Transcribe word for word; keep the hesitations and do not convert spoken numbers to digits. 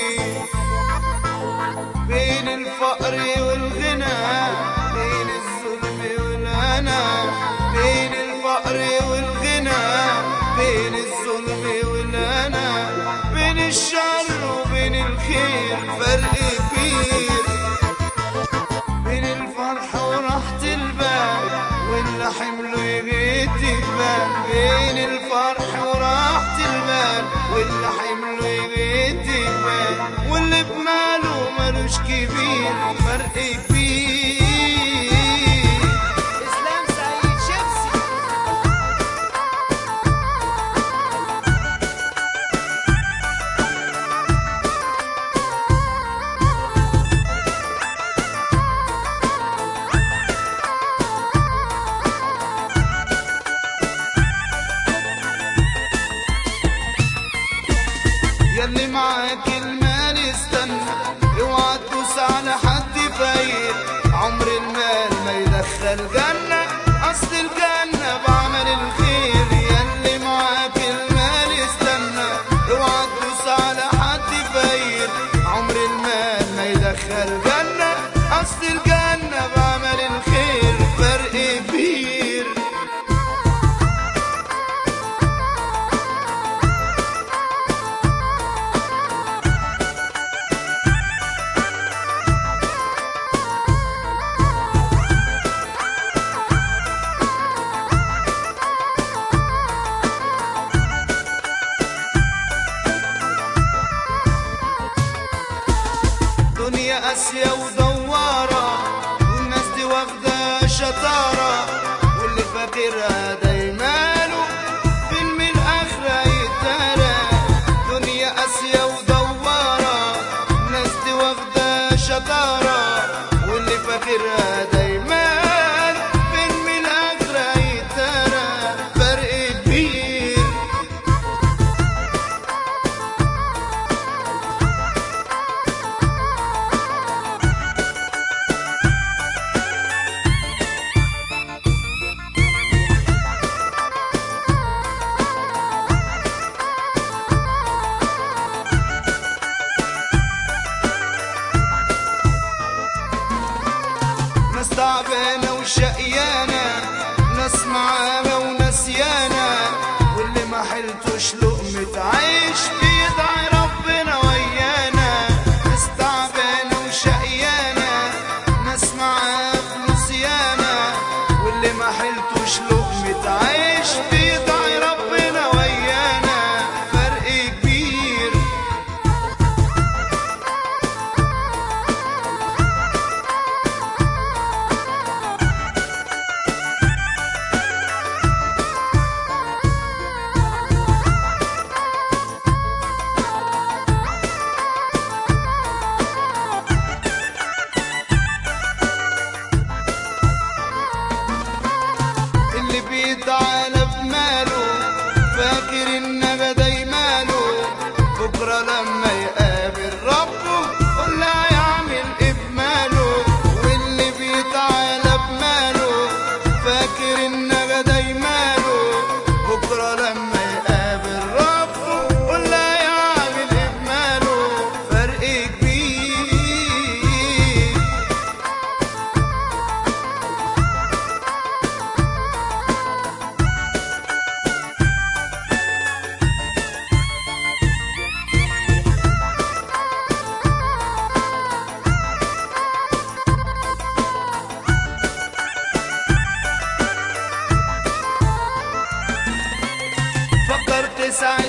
بين الفقر والغنى، بين الظلم والهنا، بين الفقر والغنى، بين الظلم والهنا، بين الشر وبين الخير فرق كبير، بين الفرح وراحة البال واللي حمله يغيت جبال، بين الفرح وراحة البال واللي حمله يغيت جبال، واللي بماله ملوش كبير فرق كبير. اسلام سعيد شيبسي. ياللي معاك المال استنى، اوعى تدوس على حد فاير، عمر المال ما يدخل جنة، اصل الجنة بعمل الخير. ياللي معاك المال استنى، اوعى تدوس على حد فاير، عمر المال ما يدخل جنة، اصل الجنة بعمل الخير فرق كبير. دنيا قاسية ودوارة، والناس دي واخدة شطارة، واللي فاكرها دايماله فيلم الآخرة يتدارى. دنيا قاسية ودوارة، والناس دي واخدة شطارة، واللي فاكرها دايماله فيلم الآخرة يتدارى فرق كبير. ناس تعبانة وشقيانة، ناس معانا ونسيانة، واللي ما حلتوش لقمة عيش بيدعي ربنا ويانا. ناس تعبانة وشقيانة، ناس معانا ونسيانة، واللي ما حلتوش لقمة عيش بيدعي ربنا ويانا فرق كبير. اللي بيتعالى بماله فاكر ان داي ماله، بكره لما يقابل ربه قول هيعمل ايه بماله. واللي بيتعالى بماله فاكر ان داي ماله، بكره لما يقابل ربه قول هيعمل ايه بماله فرق كبير. فكرت ساعة